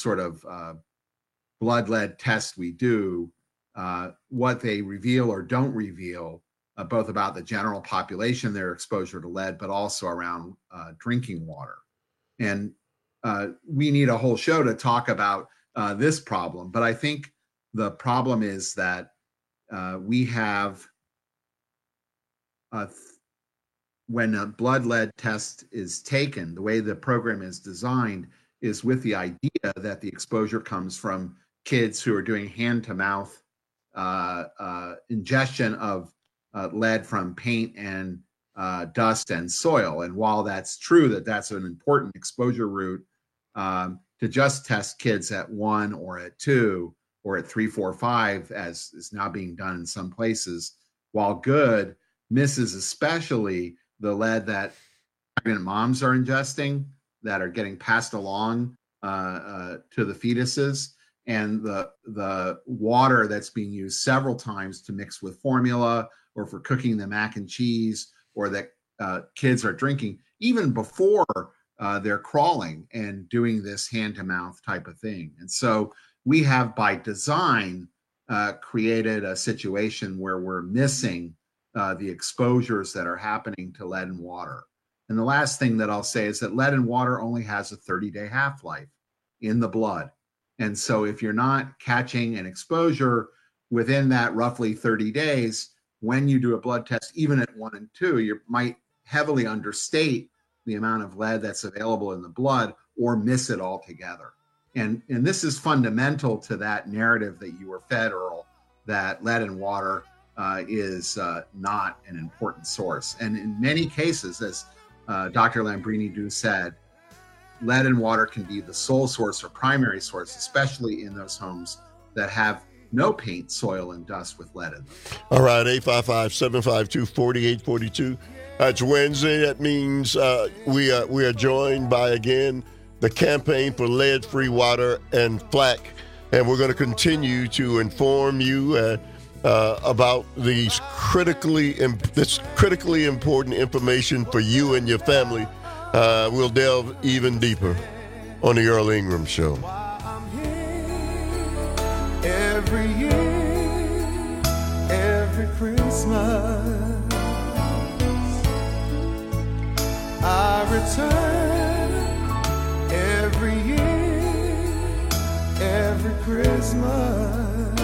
blood lead tests we do, what they reveal or don't reveal, both about the general population, their exposure to lead, but also around drinking water. And we need a whole show to talk about this problem. But I think the problem is that we have, when a blood lead test is taken, the way the program is designed is with the idea that the exposure comes from kids who are doing hand-to-mouth ingestion of lead from paint and dust and soil. And while that's true that that's an important exposure route, to just test kids at 1 or at 2 or at 3, 4, 5, as is now being done in some places, while good, misses especially the lead that pregnant moms are ingesting that are getting passed along to the fetuses, and the water that's being used several times to mix with formula or for cooking the mac and cheese, or that kids are drinking even before they're crawling and doing this hand-to-mouth type of thing. And so we have, by design, created a situation where we're missing the exposures that are happening to lead and water. And the last thing that I'll say is that lead and water only has a 30-day half-life in the blood. And so if you're not catching an exposure within that roughly 30 days, when you do a blood test, even at 1 and 2, you might heavily understate the amount of lead that's available in the blood or miss it altogether. And this is fundamental to that narrative that you were fed, Earl, that lead and water is not an important source. And in many cases, as Dr. Lambrini said, lead and water can be the sole source or primary source, especially in those homes that have no paint, soil, and dust with lead in them. All right, 855-752-4842. It's Wednesday. That means we are joined by, again, the Campaign for Lead-Free Water and FLAC. And we're going to continue to inform you about this critically important information for you and your family. We'll delve even deeper on the Earl Ingram Show. Every year, every Christmas, I return. Every year, every Christmas,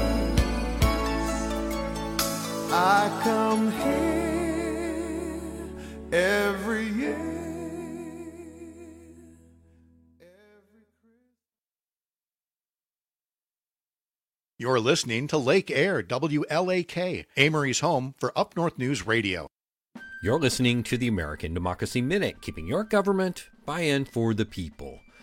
I come here every year. You're listening to Lake Air, WLAK, Amory's home for Up North News Radio. You're listening to the American Democracy Minute, keeping your government by and for the people.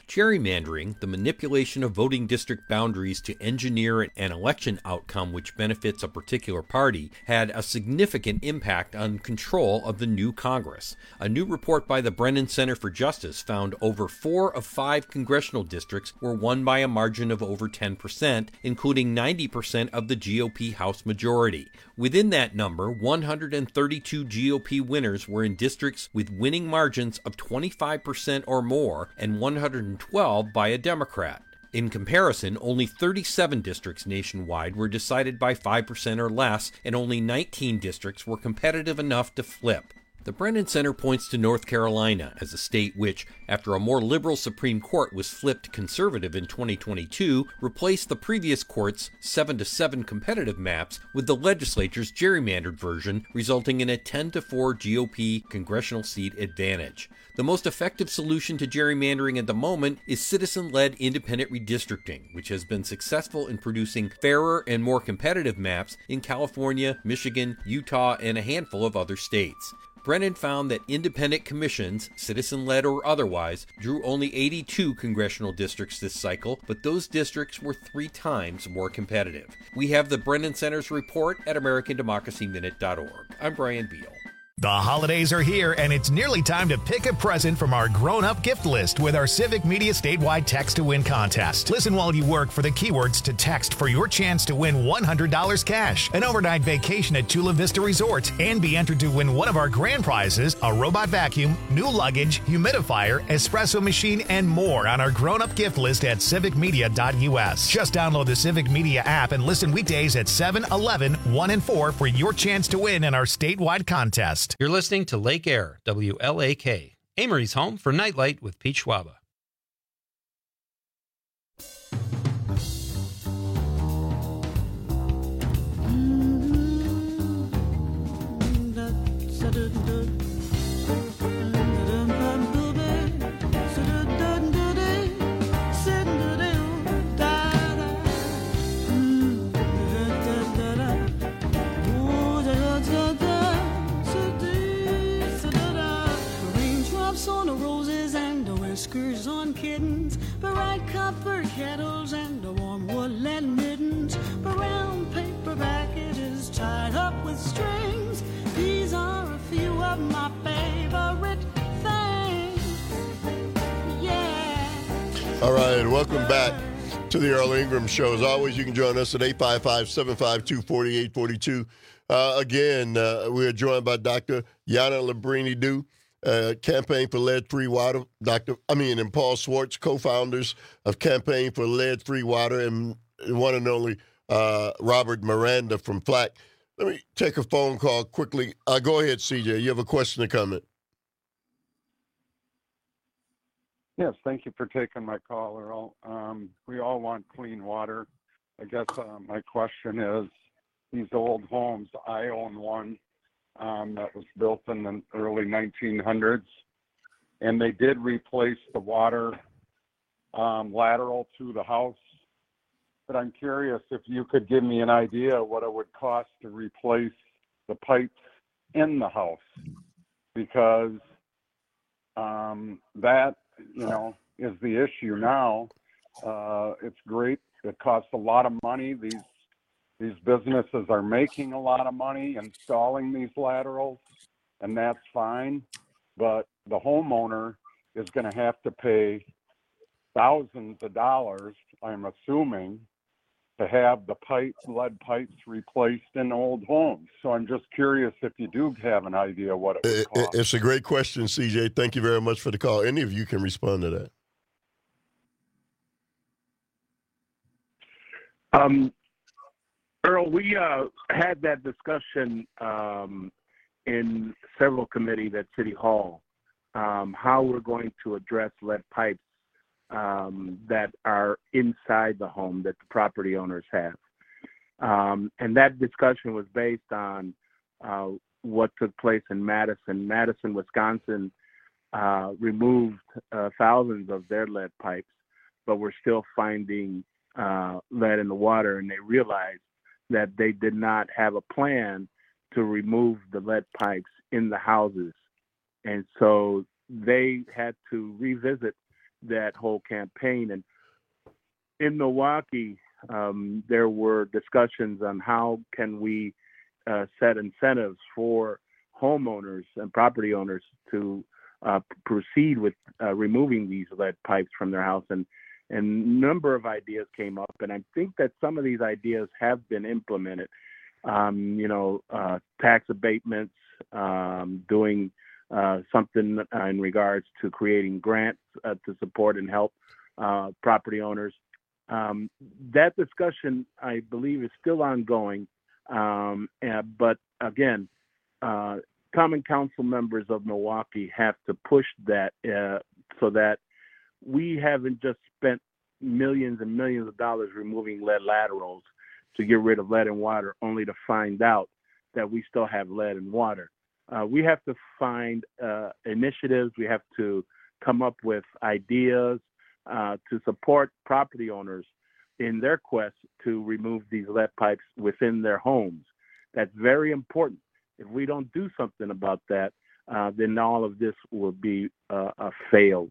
Gerrymandering, the manipulation of voting district boundaries to engineer an election outcome which benefits a particular party, had a significant impact on control of the new Congress. A new report by the Brennan Center for Justice found over 4 of 5 congressional districts were won by a margin of over 10%, including 90% of the GOP House majority. Within that number, 132 GOP winners were in districts with winning margins of 25% or more, and 112 by a Democrat. In comparison, only 37 districts nationwide were decided by 5% or less, and only 19 districts were competitive enough to flip. The Brennan Center points to North Carolina as a state which, after a more liberal Supreme Court was flipped conservative in 2022, replaced the previous court's 7-7 competitive maps with the legislature's gerrymandered version, resulting in a 10-4 GOP congressional seat advantage. The most effective solution to gerrymandering at the moment is citizen-led independent redistricting, which has been successful in producing fairer and more competitive maps in California, Michigan, Utah, and a handful of other states. Brennan found that independent commissions, citizen-led or otherwise, drew only 82 congressional districts this cycle, but those districts were 3 times more competitive. We have the Brennan Center's report at AmericanDemocracyMinute.org. I'm Brian Beal. The holidays are here, and it's nearly time to pick a present from our grown-up gift list with our Civic Media statewide Text to Win contest. Listen while you work for the keywords to text for your chance to win $100 cash, an overnight vacation at Chula Vista Resort, and be entered to win one of our grand prizes, a robot vacuum, new luggage, humidifier, espresso machine, and more on our grown-up gift list at civicmedia.us. Just download the Civic Media app and listen weekdays at 7, 11, 1, and 4 for your chance to win in our statewide contest. You're listening to Lake Air, WLAK, Amory's home for Nightlight with Pete Schwaba. Whiskers on kittens, bright copper kettles, and a warm woollen mittens. A round paper packet is tied up with strings. These are a few of my favorite things. Yeah. All right, welcome back to the Earl Ingram Show. As always, you can join us at 855-752-4842. Again, we are joined by Dr. Yana Labrini-Du. Campaign for Lead-Free Water, and Paul Swartz, co-founders of Campaign for Lead-Free Water, and one and only Robert Miranda from FLAC. Let me take a phone call quickly. Go ahead, CJ. You have a question or comment? Yes, thank you for taking my call, Earl. We all want clean water. I guess my question is, these old homes, I own one. That was built in the early 1900s, and they did replace the water lateral to the house. But I'm curious if you could give me an idea what it would cost to replace the pipes in the house, because that, is the issue now. It's great. It costs a lot of money. These businesses are making a lot of money installing these laterals, and that's fine. But the homeowner is going to have to pay thousands of dollars, I'm assuming, to have the lead pipes replaced in old homes. So I'm just curious if you do have an idea what it would cost. It's a great question, CJ. Thank you very much for the call. Any of you can respond to that. Earl, we had that discussion in several committees at City Hall, how we're going to address lead pipes that are inside the home that the property owners have. And that discussion was based on what took place in Madison. Madison, Wisconsin removed thousands of their lead pipes, but we're still finding lead in the water, and they realized that they did not have a plan to remove the lead pipes in the houses. And so they had to revisit that whole campaign. And in Milwaukee, there were discussions on how can we set incentives for homeowners and property owners to proceed with removing these lead pipes from their house. And a number of ideas came up, and I think that some of these ideas have been implemented. Tax abatements, doing something in regards to creating grants to support and help property owners. That discussion, I believe, is still ongoing. But again, Common Council members of Milwaukee have to push that so that we haven't just spent millions and millions of dollars removing lead laterals to get rid of lead in water, only to find out that we still have lead in water. We have to find initiatives. We have to come up with ideas to support property owners in their quest to remove these lead pipes within their homes. That's very important. If we don't do something about that, then all of this will be failed.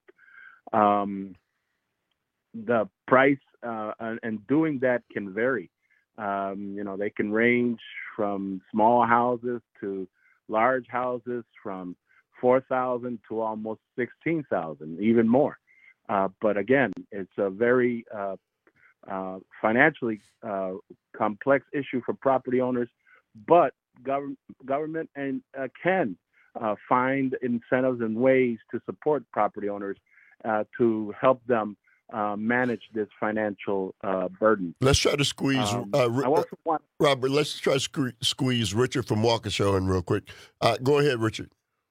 The price and doing that can vary. They can range from small houses to large houses, from $4,000 to almost $16,000, even more. But again, it's a very financially complex issue for property owners. But government can find incentives and ways to support property owners to help them manage this financial burden. Let's try to squeeze Robert. Let's try to squeeze Richard from Waukesha in real quick. Go ahead, Richard.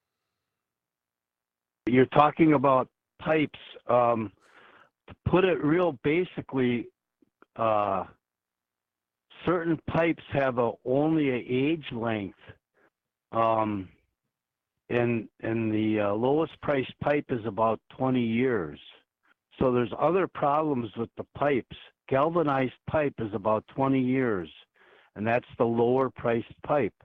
You're talking about pipes. To put it real basically, certain pipes have only an age length, and the lowest priced pipe is about 20 years. So there's other problems with the pipes. Galvanized pipe is about 20 years, and that's the lower priced pipe.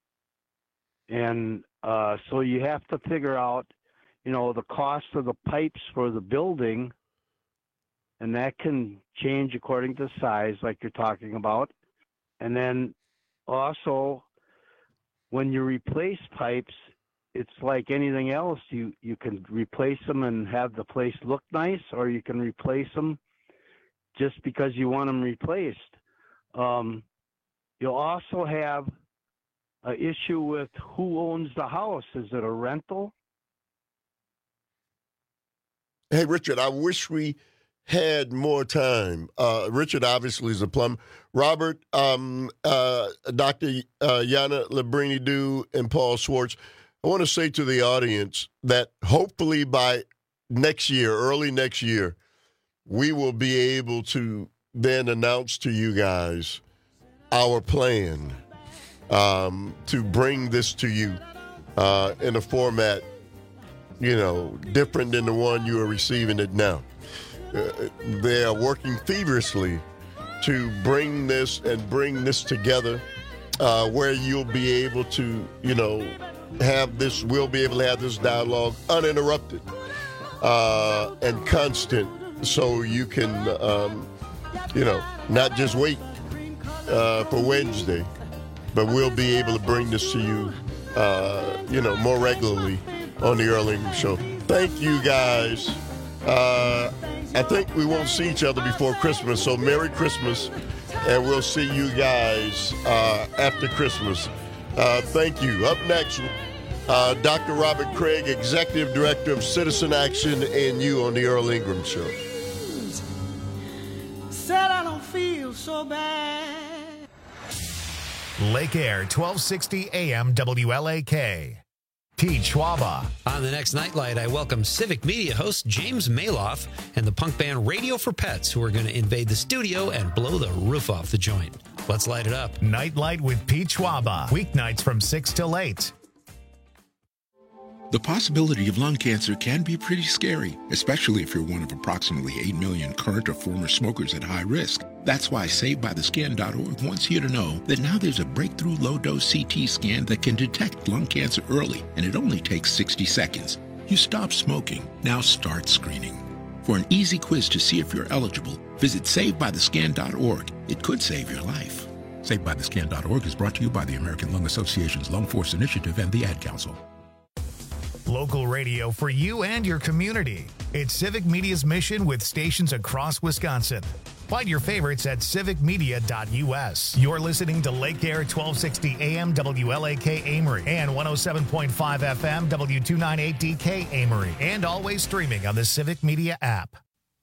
And so you have to figure out, the cost of the pipes for the building, and that can change according to size, like you're talking about. And then also, when you replace pipes, it's like anything else. You can replace them and have the place look nice, or you can replace them just because you want them replaced. You'll also have an issue with who owns the house. Is it a rental? Hey, Richard, I wish we had more time. Richard obviously is a plumber. Robert, Dr. Yana Labrini-Du, and Paul Schwartz, I want to say to the audience that hopefully by next year, early next year, we will be able to then announce to you guys our plan to bring this to you in a format, different than the one you are receiving it now. They are working feverishly to bring this together where you'll be able to, we'll be able to have this dialogue uninterrupted and constant, so you can, not just wait for Wednesday, but we'll be able to bring this to you, more regularly on the Earl Ingram Show. Thank you, guys. I think we won't see each other before Christmas, so Merry Christmas, and we'll see you guys after Christmas. Thank you. Up next, Dr. Robert Craig, Executive Director of Citizen Action, and you on the Earl Ingram Show. Said I don't feel so bad. Lake Air, 1260 AM WLAK. Pete Schwaba. On the next Nightlight, I welcome Civic Media host James Maloff and the punk band Radio for Pets, who are going to invade the studio and blow the roof off the joint. Let's light it up. Nightlight with Pete Schwaba. Weeknights from 6 till 8. The possibility of lung cancer can be pretty scary, especially if you're one of approximately 8 million current or former smokers at high risk. That's why SaveByTheScan.org wants you to know that now there's a breakthrough low-dose CT scan that can detect lung cancer early, and it only takes 60 seconds. You stop smoking. Now start screening. For an easy quiz to see if you're eligible, visit SaveByTheScan.org. It could save your life. SaveByTheScan.org is brought to you by the American Lung Association's Lung Force Initiative and the Ad Council. Local radio for you and your community. It's Civic Media's mission with stations across Wisconsin. Find your favorites at civicmedia.us. You're listening to Lake Air 1260 AM WLAK Amory and 107.5 FM W298DK Amory, and always streaming on the Civic Media app.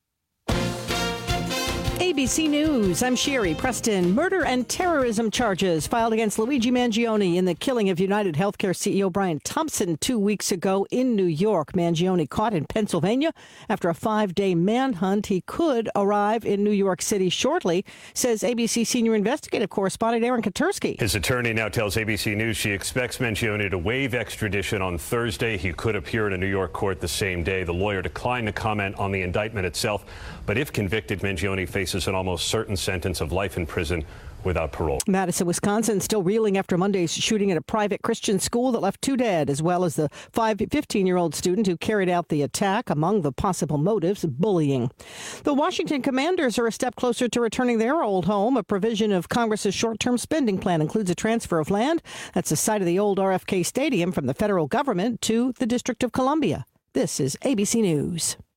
ABC News, I'm Sherry Preston. Murder and terrorism charges filed against Luigi Mangione in the killing of United Healthcare CEO Brian Thompson 2 weeks ago in New York. Mangione caught in Pennsylvania after a 5-day manhunt. He could arrive in New York City shortly, says ABC senior investigative correspondent Aaron Katersky. His attorney now tells ABC News she expects Mangione to waive extradition on Thursday. He could appear in a New York court the same day. The lawyer declined to comment on the indictment itself, but if convicted, Mangione faces an almost certain sentence of life in prison without parole. Madison, Wisconsin, still reeling after Monday's shooting at a private Christian school that left 2 dead, as well as the 15-year-old student who carried out the attack. Among the possible motives, bullying. The Washington Commanders are a step closer to returning their old home. A provision of Congress's short-term spending plan includes a transfer of land that's the site of the old RFK Stadium from the federal government to the District of Columbia. This is ABC News.